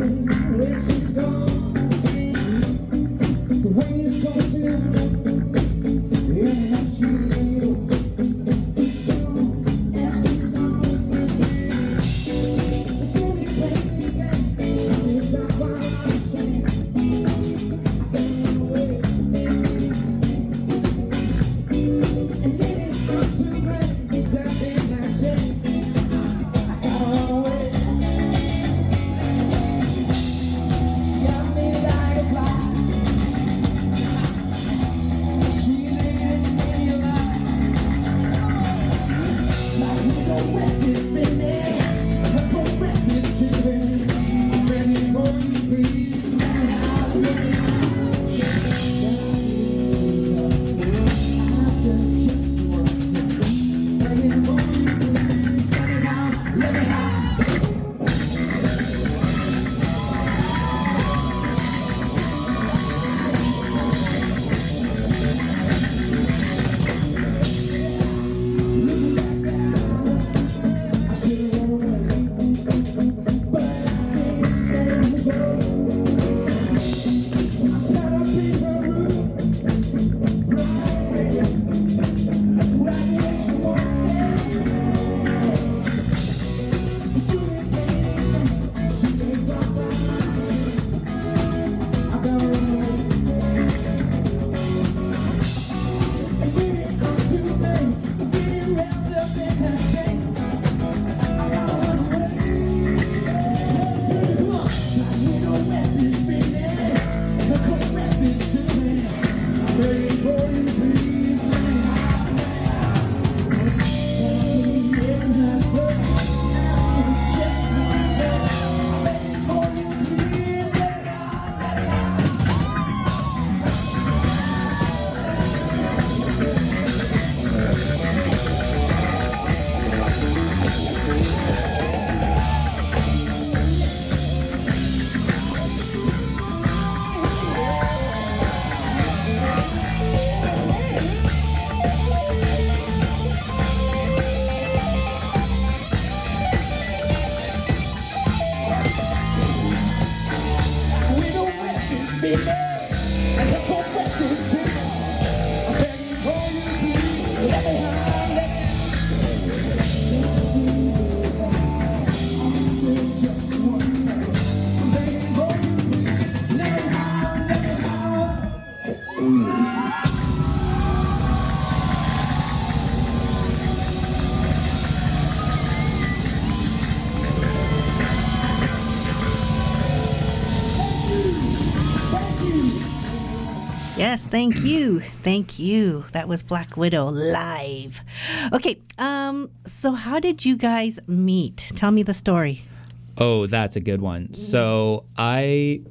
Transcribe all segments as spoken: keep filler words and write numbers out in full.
Yes, thank you. Thank you. That was Black Widow live. Okay, um, so how did you guys meet? Tell me the story. Oh, that's a good one. So I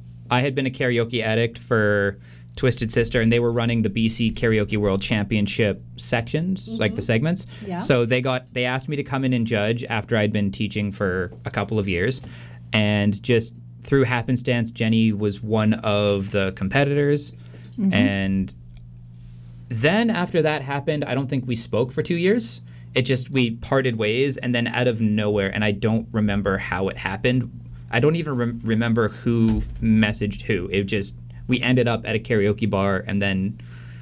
I had been a karaoke addict for Twisted Sister, and they were running the B C Karaoke World Championship sections, mm-hmm. like the segments. Yeah. So they got they asked me to come in and judge after I'd been teaching for a couple of years, and just through happenstance, Jenny was one of the competitors. Mm-hmm. And then after that happened, I don't think we spoke for two years. It just, we parted ways, and then out of nowhere, and I don't remember how it happened. I don't even re- remember who messaged who. It just, we ended up at a karaoke bar, and then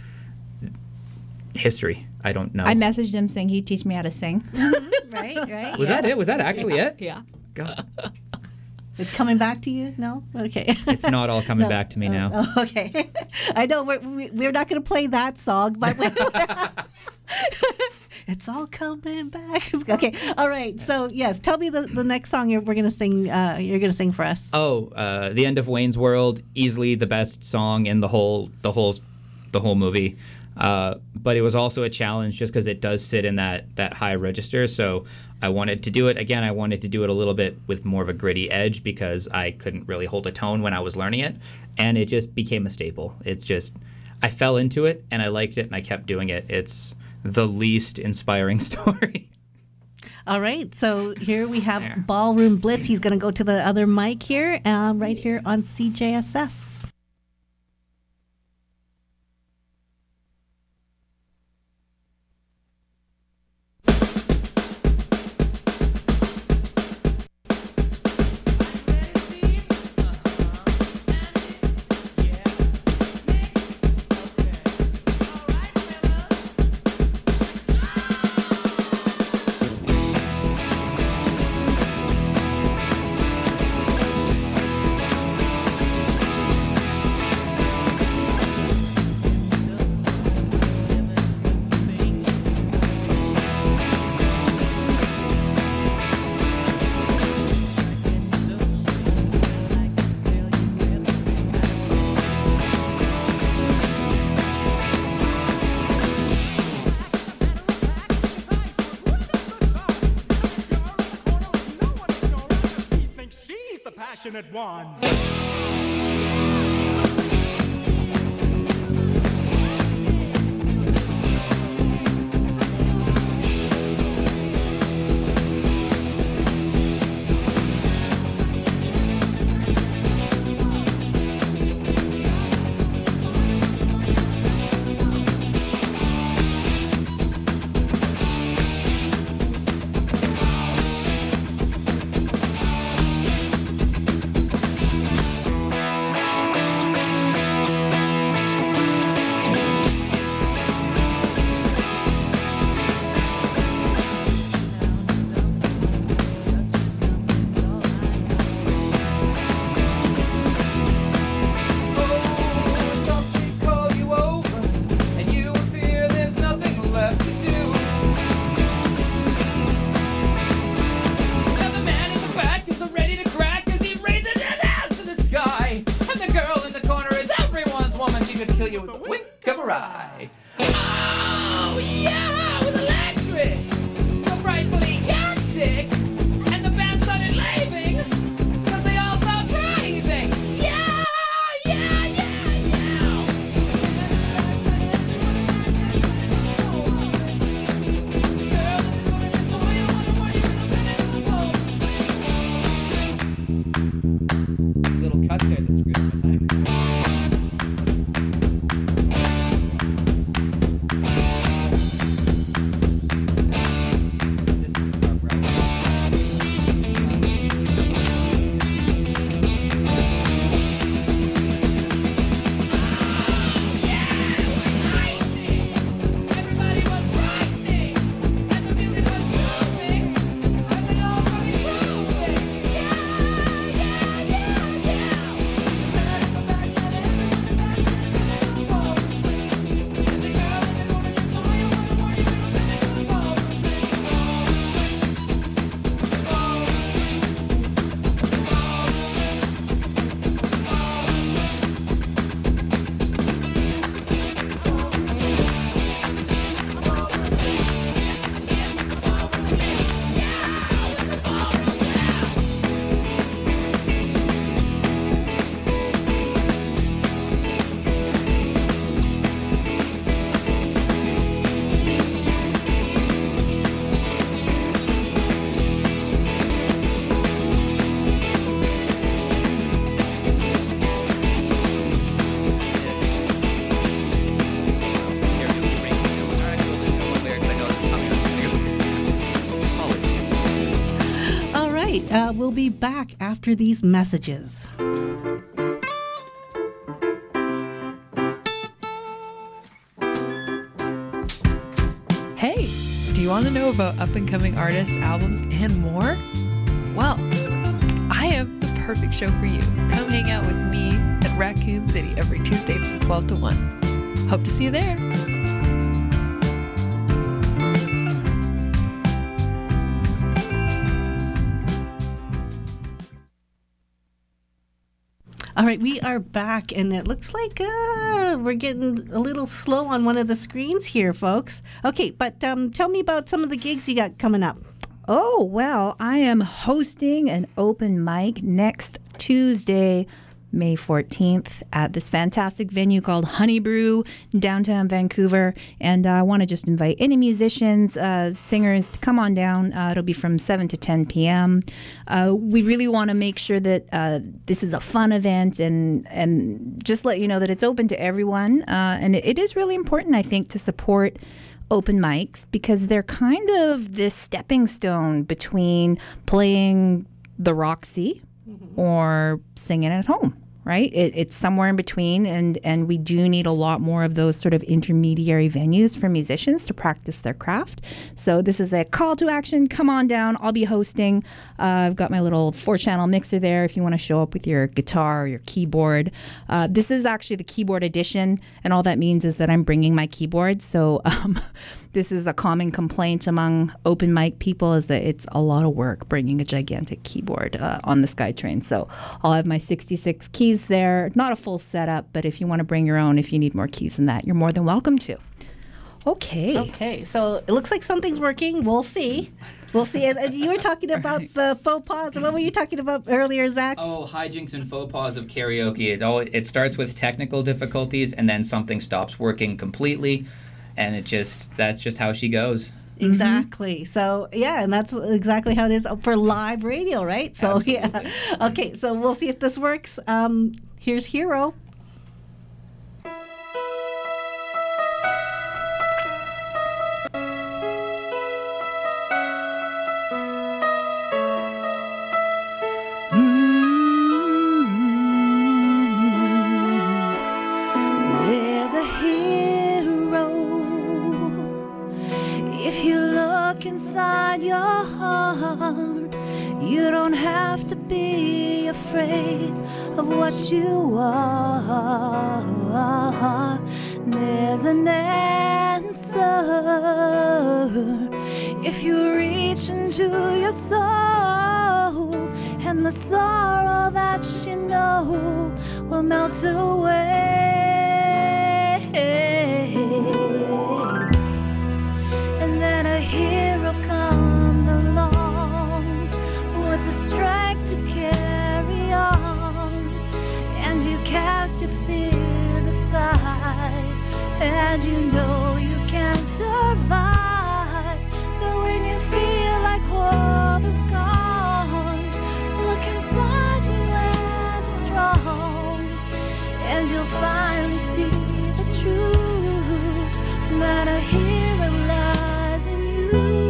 history. I don't know. I messaged him saying he'd teach me how to sing. Right, right. Was yeah. that it? Was that actually yeah. it? Yeah. God. It's coming back to you? No? Okay. It's not all coming no. back to me uh, now. Oh, okay. I know we're, we, we're not going to play that song, but it's all coming back. Okay. All right. So, yes, tell me the, the next song you're, we're going to sing. Uh, you're going to sing for us. Oh, uh, The End of Wayne's World, easily the best song in the whole the whole the whole movie. Uh, but it was also a challenge just because it does sit in that that high register. So I wanted to do it again. I wanted to do it a little bit with more of a gritty edge because I couldn't really hold a tone when I was learning it, and it just became a staple. It's just, I fell into it and I liked it and I kept doing it. It's the least inspiring story. All right, so here we have there. Ballroom Blitz. He's going to go to the other mic here, uh, right here on C J S F. Baby passionate one. Kill you with a wink of an eye. Oh, yeah, it was electric. So frightfully chaotic. And the band started leaving. Cause they all stopped breathing. Yeah, yeah, yeah, yeah. Little cut there that screwed my time. Uh, we'll be back after these messages. Hey, do you want to know about up-and-coming artists, albums, and more? Well, I have the perfect show for you. Come hang out with me at Raccoon City every Tuesday from twelve to one. Hope to see you there. All right, we are back, and it looks like uh, we're getting a little slow on one of the screens here, folks. Okay, but um, tell me about some of the gigs you got coming up. Oh, well, I am hosting an open mic next Tuesday, May fourteenth, at this fantastic venue called Honey Brew in downtown Vancouver. And uh, I want to just invite any musicians, uh, singers to come on down. Uh, it'll be from seven to ten p.m. Uh, we really want to make sure that uh, this is a fun event and, and just let you know that it's open to everyone. Uh, and it, it is really important, I think, to support open mics because they're kind of this stepping stone between playing the Roxy mm-hmm. or singing at home. Right? It, it's somewhere in between, and, and we do need a lot more of those sort of intermediary venues for musicians to practice their craft. So this is a call to action. Come on down. I'll be hosting. Uh, I've got my little four-channel mixer there if you want to show up with your guitar or your keyboard. Uh, this is actually the keyboard edition, and all that means is that I'm bringing my keyboard. So um, this is a common complaint among open mic people is that it's a lot of work bringing a gigantic keyboard uh, on the SkyTrain. So I'll have my sixty-six keys there. Not a full setup, but if you want to bring your own, if you need more keys than that, you're more than welcome to. Okay. Okay, so it looks like something's working. We'll see. We'll see. And, and you were talking about Right. the faux pas. What were you talking about earlier, Zach? Oh, hijinks and faux pas of karaoke. It all it starts with technical difficulties, and then something stops working completely, and it just that's just how she goes. Exactly. So, yeah, and that's exactly how it is for live radio, right? So, yeah. Okay, so we'll see if this works. Um, here's Hero. There's a hero. If you look inside your heart, you don't have to be afraid of what you are. There's an answer if you reach into your soul, and the sorrow that you know will melt away. And then a hero comes along with the strength to carry on, and you cast your fears aside, and you know you can survive. So when you feel like hope is gone, look inside you and be strong, and you'll finally see the truth, that a hero lies in you.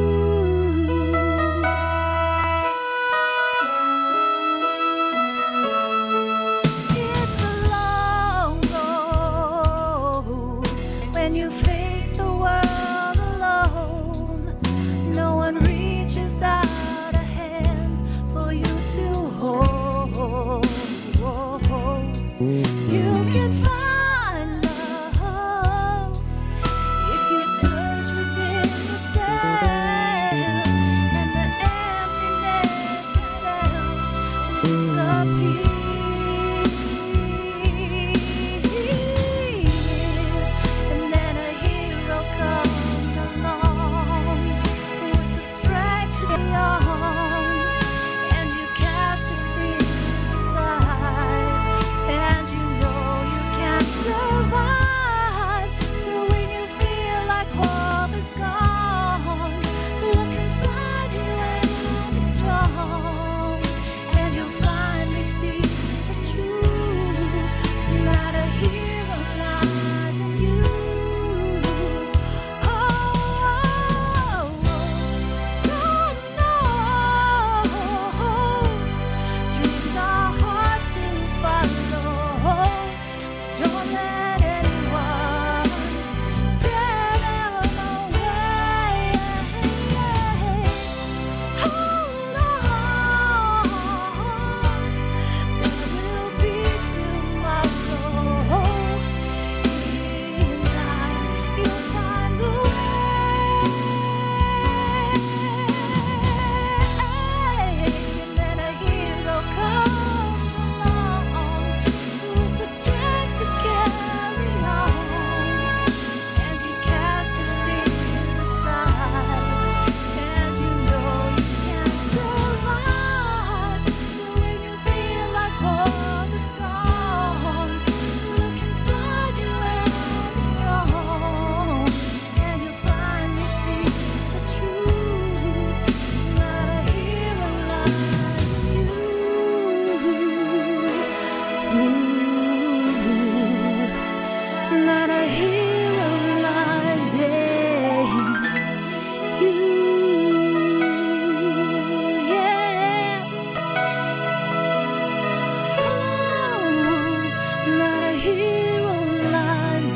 It's a long road when you face the world alone. No one reaches out a hand for you to hold. You can find love if you search within yourself, and the emptiness you felt will disappear. And then a hero comes along with the strength to be on, and you cast your fears aside, and you know you can survive. So when you feel like hope is gone, look inside you and be strong, and you'll finally see the truth, that a hero lies in you. Oh, God knows dreams are hard to follow. Don't let anyone tear them away. Hold on, there will be tomorrow. In time, you'll find the way. And then a hero comes along with the strength to carry on, and you cast your fears aside, and you know you can survive. So when you feel like hope is gone, look inside you and be strong, and you'll finally see the truth, that a hero lies in you. That a hero lies in you. Yeah. Oh, that a hero lies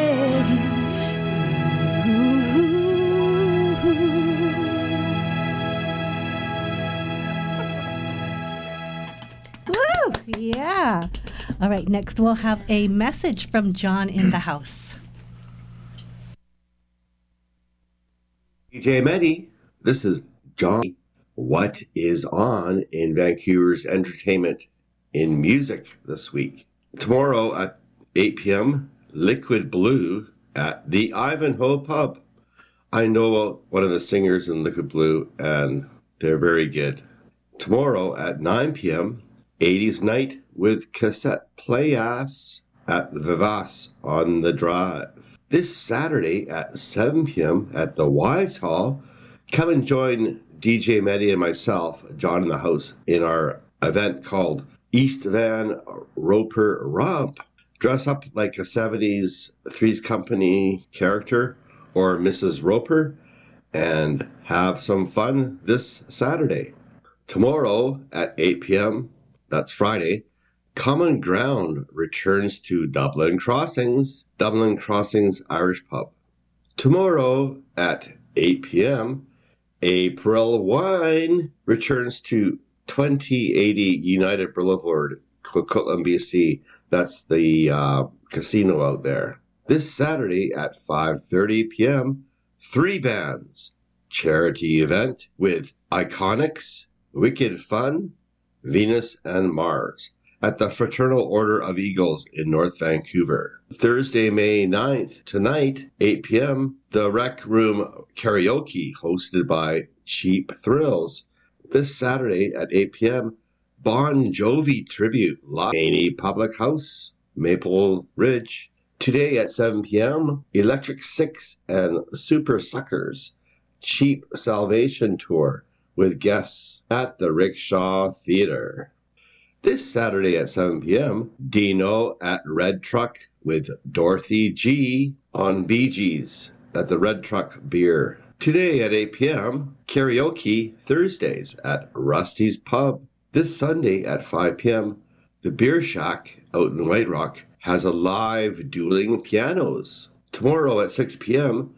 in you. Woo! Yeah. All right, next we'll have a message from John in the house. D J Mehdi, this is John. What is on in Vancouver's entertainment in music this week? Tomorrow at eight p.m., Liquid Blue at the Ivanhoe Pub. I know one of the singers in Liquid Blue, and they're very good. Tomorrow at nine p.m., eighties Night with Cassette Playas at the Vivas on the Drive. This Saturday at seven p.m. at the Wise Hall, come and join D J Medi and myself, John in the House, in our event called East Van Roper Romp. Dress up like a seventies Three's Company character or Missus Roper and have some fun this Saturday. Tomorrow at eight p.m., that's Friday, Common Ground returns to Dublin Crossings, Dublin Crossings Irish Pub. Tomorrow at eight p.m., April Wine returns to twenty eighty United Boulevard, Coquitlam, B C. That's the uh, casino out there. This Saturday at five thirty p.m., three bands, charity event with Iconics, Wicked Fun, Venus and Mars at the Fraternal Order of Eagles in North Vancouver. Thursday, May ninth, tonight, eight p.m., the Rec Room Karaoke hosted by Cheap Thrills. This Saturday at eight p.m., Bon Jovi Tribute live Haney Public House, Maple Ridge. Today at seven p.m., Electric Six and Super Suckers Cheap Salvation Tour with guests at the Rickshaw Theatre. This Saturday at seven p.m., Dino at Red Truck with Dorothy G on Bee Gees at the Red Truck Beer. Today at eight p.m., Karaoke Thursdays at Rusty's Pub. This Sunday at five p.m., the Beer Shack out in White Rock has a live dueling pianos. Tomorrow at six p.m.,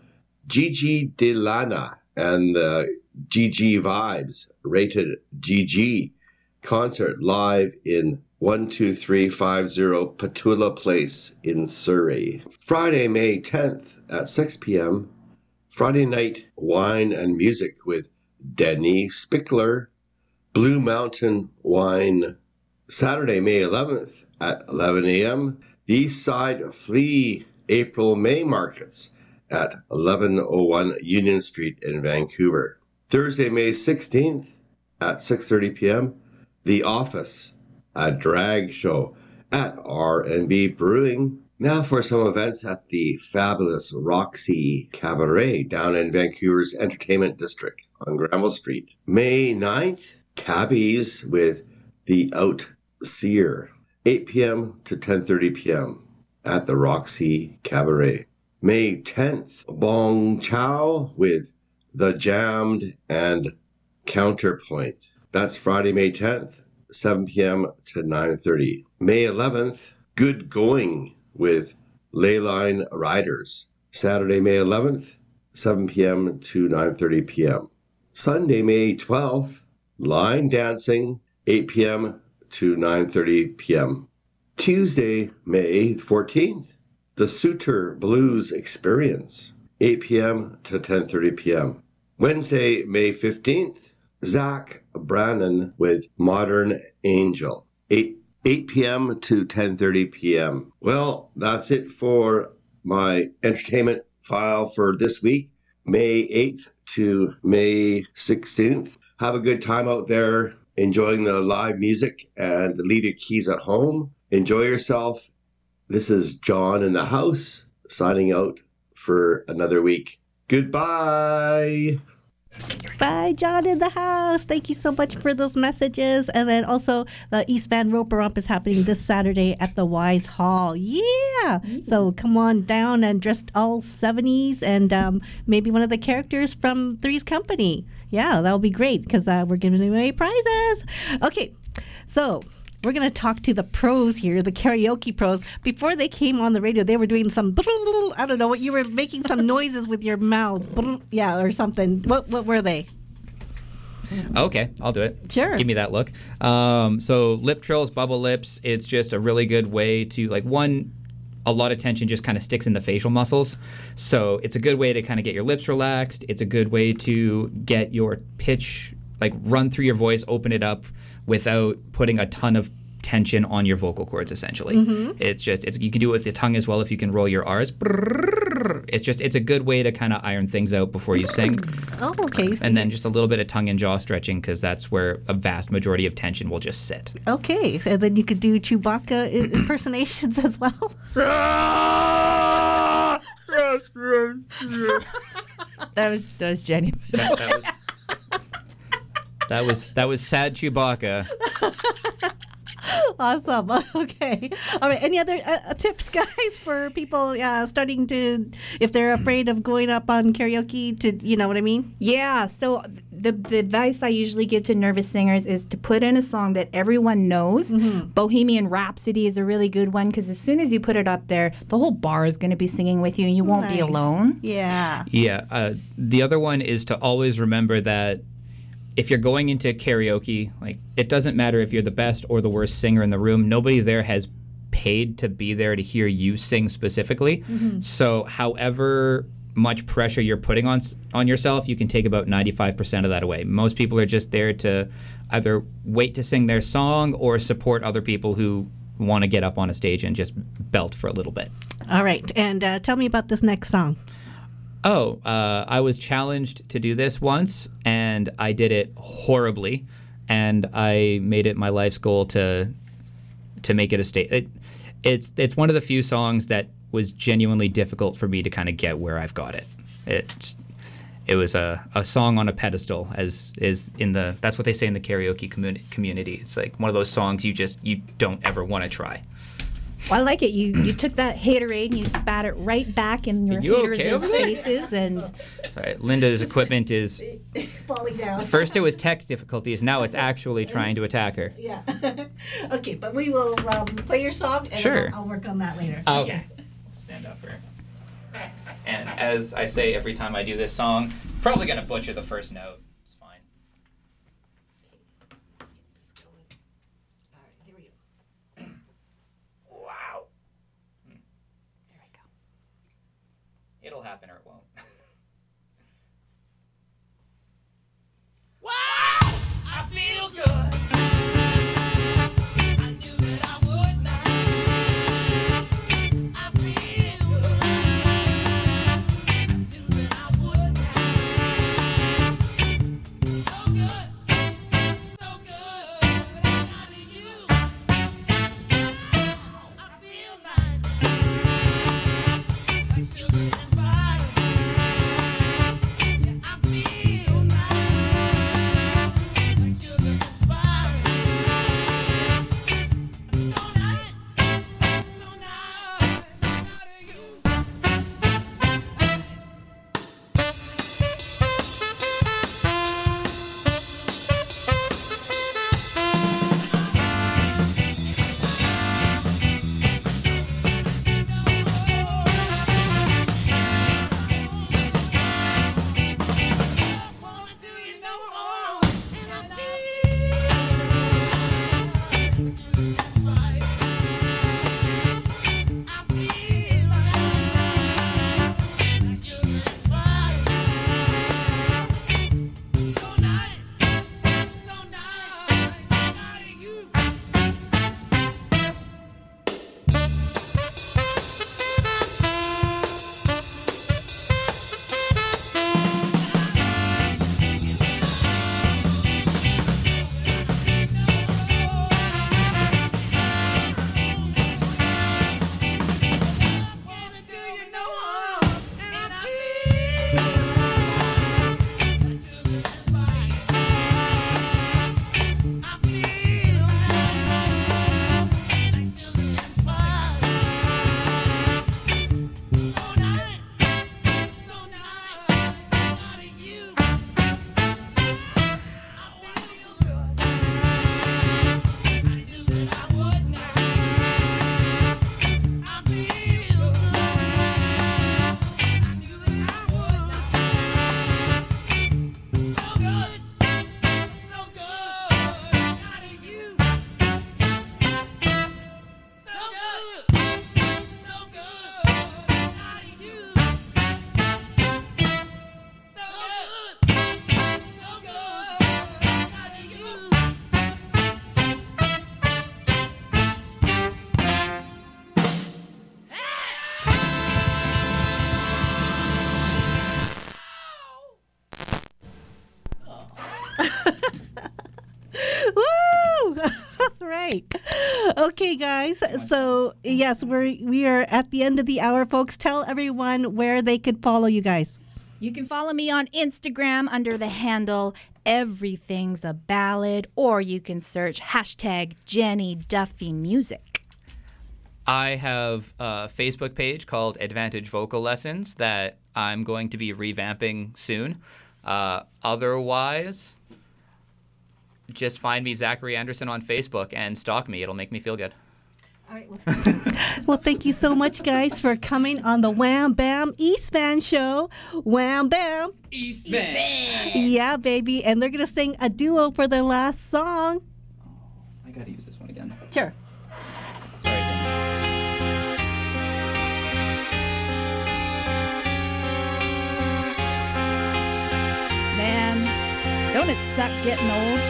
Gigi Delana and the G G Vibes Rated G G concert live in one two three five zero Petula Place in Surrey. Friday, May tenth at six p.m., Friday Night Wine and Music with Denny Spickler, Blue Mountain Wine. Saturday, May eleventh at eleven a.m., the East Side Flea April May Markets at eleven oh one Union Street in Vancouver. Thursday, May sixteenth at six thirty p.m., The Office, a drag show at R and B Brewing. Now for some events at the fabulous Roxy Cabaret down in Vancouver's Entertainment District on Granville Street. May ninth, Cabbies with The Outseer, eight p.m. to ten thirty p.m. at the Roxy Cabaret. May tenth, Bong Chow with The Jammed and Counterpoint. That's Friday, May tenth, seven p.m. to nine thirty. May eleventh, Good Going with Leyline Riders. Saturday, May eleventh, seven p.m. to nine thirty p.m. Sunday, May twelfth, Line Dancing, eight p.m. to nine thirty p.m. Tuesday, May fourteenth, The Suitor Blues Experience, eight p.m. to ten thirty p.m. Wednesday, May fifteenth, Zach Brannon with Modern Angel, eight p.m. to ten thirty p.m. Well, that's it for my entertainment file for this week, May eighth to May sixteenth. Have a good time out there enjoying the live music and leave your keys at home. Enjoy yourself. This is John in the House signing out for another week. Goodbye. Bye, John in the House. Thank you so much for those messages. And then also, the East Van Roper Romp is happening this Saturday at the Wise Hall. Yeah. Mm-hmm. So come on down and dressed all seventies and um, maybe one of the characters from Three's Company. Yeah, that'll be great because uh, we're giving away prizes. Okay, so we're going to talk to the pros here, the karaoke pros. Before they came on the radio, they were doing some, I don't know, what you were making some noises with your mouth. Yeah, or something. What what were they? Okay, I'll do it. Sure. Give me that look. Um, so lip trills, bubble lips, it's just a really good way to, like, one, a lot of tension just kind of sticks in the facial muscles. So it's a good way to kind of get your lips relaxed. It's a good way to get your pitch, like, run through your voice, open it up without putting a ton of tension on your vocal cords, essentially. It's just, it's you can do it with the tongue as well if you can roll your R's. It's just, it's a good way to kind of iron things out before you sing. Oh, okay. And then just a little bit of tongue and jaw stretching, because that's where a vast majority of tension will just sit. Okay, and then you could do Chewbacca i- impersonations as well. That was that was Jenny. That, that was that was that was sad Chewbacca. Awesome. Okay. All right. Any other uh, tips, guys, for people uh, starting to, if they're afraid of going up on karaoke, to, you know what I mean? Yeah, so the the advice I usually give to nervous singers is to put in a song that everyone knows. Bohemian Rhapsody is a really good one, because as soon as you put it up there, the whole bar is going to be singing with you and you won't be Nice. alone. Yeah. Yeah. Uh, the other one is to always remember that if you're going into karaoke, like, it doesn't matter if you're the best or the worst singer in the room. Nobody there has paid to be there to hear you sing specifically. So however much pressure you're putting on s- on yourself, you can take about ninety-five percent of that away. Most people are just there to either wait to sing their song or support other people who want to get up on a stage and just belt for a little bit. All right. And uh, tell me about this next song. Oh, uh, I was challenged to do this once, and I did it horribly, and I made it my life's goal to to make it a state. It, it's it's one of the few songs that was genuinely difficult for me to kind of get where I've got it. It it was a, a song on a pedestal, as is in the that's what they say in the karaoke communi- community. It's like one of those songs you just you don't ever want to try. Well, I like it. You you took that haterade and you spat it right back in your You haters' okay over there? faces, and Sorry, Linda's equipment is Falling down. first it was tech difficulties, now it's actually trying to attack her. Yeah. Okay, but we will um, play your song, and Sure. I'll, I'll work on that later. Oh, okay. Stand up for her. And as I say every time I do this song, probably gonna butcher the first note. It's fine. All right, here we go. Wow. Hmm. There we go. It'll happen or it won't. Wow, I feel good. I knew that I would not. I feel good. I knew that I would not. So good, so good. Out of you, I feel nice. Like sugar and fire. Okay, guys. So yes, we're we are at the end of the hour, folks. Tell everyone where they could follow you guys. You can follow me on Instagram under the handle Everything's a Ballad, or you can search hashtag Jenny Duffy Music. I have a Facebook page called Advantage Vocal Lessons that I'm going to be revamping soon. Uh, otherwise, just find me, Zachary Anderson, on Facebook and stalk me. It'll make me feel good. All right. Well, well, thank you so much, guys, for coming on the Wham Bam East Van Show. Wham Bam. East Van. Yeah, baby. And they're going to sing a duo for their last song. Oh, I got to use this one again. Sure. Sorry, Jenny. Man, don't it suck getting old?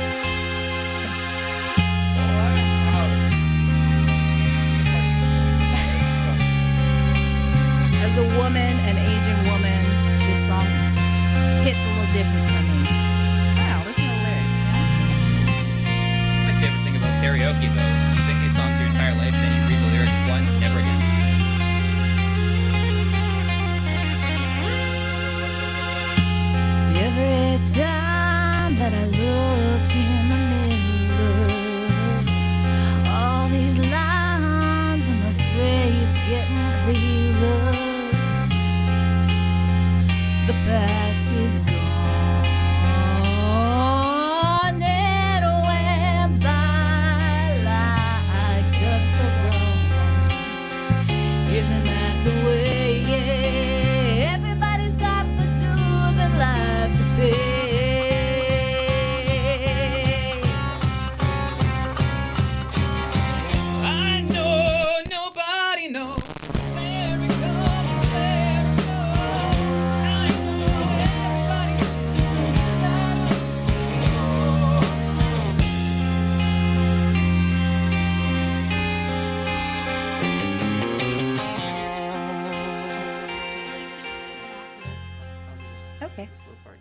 As a woman, an aging woman, this song hits a little different for me. Wow, listen to the lyrics, yeah? That's my favorite thing about karaoke, though. You sing these songs your entire life,